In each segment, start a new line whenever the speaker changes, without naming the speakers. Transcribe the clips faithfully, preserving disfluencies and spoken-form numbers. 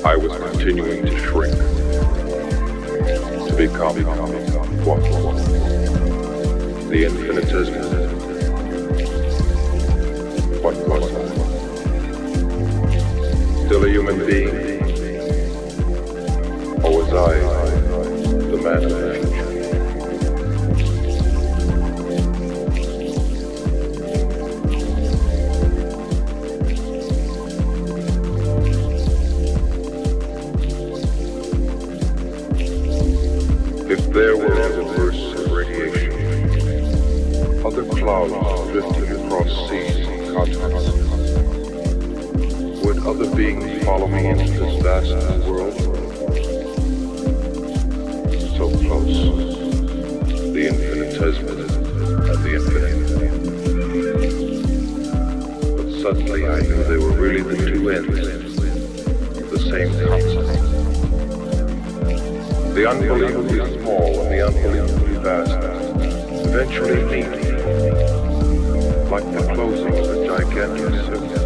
I was continuing to shrink, to become what? The infinitesimal. What was I? Still a human being? Or was I the man of the future? If there were other bursts of radiation, other clouds drifting across seas and continents, would other beings follow me into this vast new world? So close, the infinitesimal and the infinite. But suddenly I knew they were really the two ends of the same concept. The unbelievably small and the unbelievably vast eventually meet, like the closing of a gigantic circle.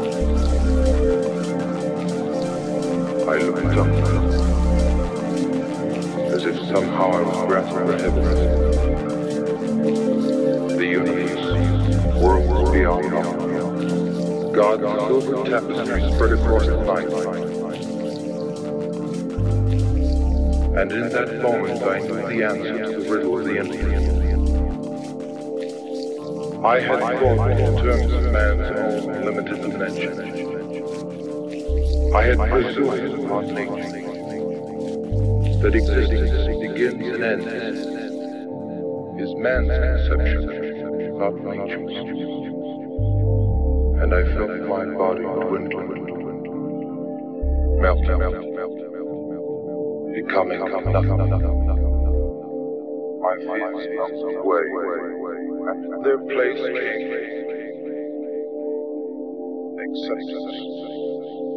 I looked up, as if somehow I was grasping the heavens. The universe, worlds beyond all. God's silver tapestry spread across the night. And in that moment I knew the answer to the riddle of the infinite. I had thought in terms of man's own limited dimension. I had presumed upon nature, that existence begins and ends is man's conception of nature's. And I felt my body dwindling, melting, becoming nothing. My fears melted away, and from their place came acceptance.